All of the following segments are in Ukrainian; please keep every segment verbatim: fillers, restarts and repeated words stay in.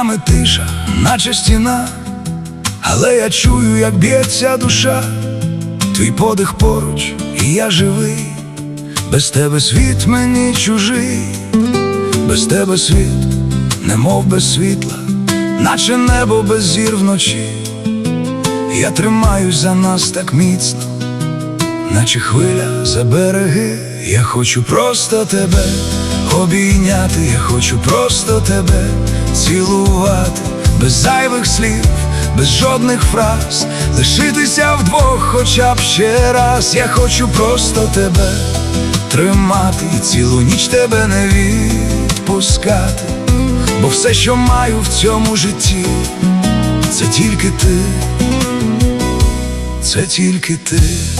нами тиша, наче стіна, але я чую, як б'ється душа. Твій подих поруч, і я живий. Без тебе світ мені чужий. Без тебе світ, немов без світла, наче небо без зір вночі. Я тримаюсь за нас так міцно, наче хвиля за береги. Я хочу просто тебе обійняти, я хочу просто тебе цілувати. Без зайвих слів, без жодних фраз, лишитися вдвох хоча б ще раз. Я хочу просто тебе тримати і цілу ніч тебе не відпускати. Бо все, що маю в цьому житті, це тільки ти, це тільки ти.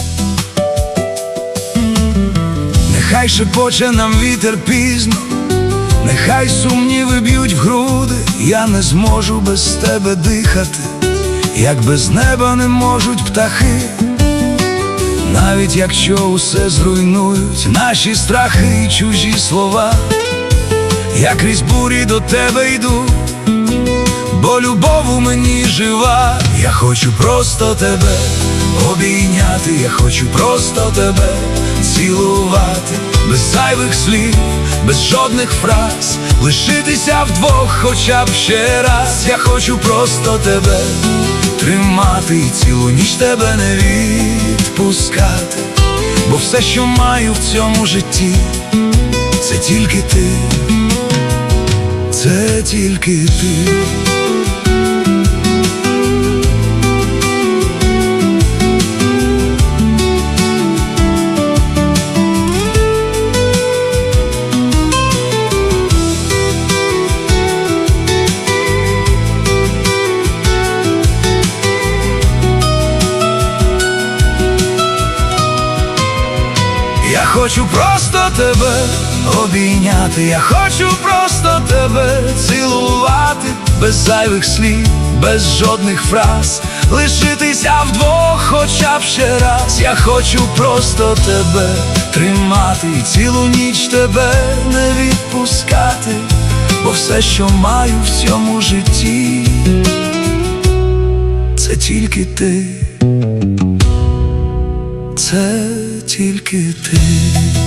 Нехай шепоче нам вітер пізно, нехай сумніви б'ють в груди. Я не зможу без тебе дихати, як без неба не можуть птахи. Навіть якщо усе зруйнують наші страхи і чужі слова, я крізь бурі до тебе йду, бо любов у мені жива. Я хочу просто тебе обійняти, я хочу просто тебе цілувати. Без зайвих слів, без жодних фраз, лишитися вдвох хоча б ще раз. Я хочу просто тебе тримати і цілу ніч тебе не відпускати. Бо все, що маю в цьому житті, це тільки ти, це тільки ти. Я хочу просто тебе обійняти, я хочу просто тебе цілувати. Без зайвих слів, без жодних фраз, лишитися вдвох хоча б ще раз. Я хочу просто тебе тримати і цілу ніч тебе не відпускати. Бо все, що маю в цьому житті, це тільки ти, це тільки ти.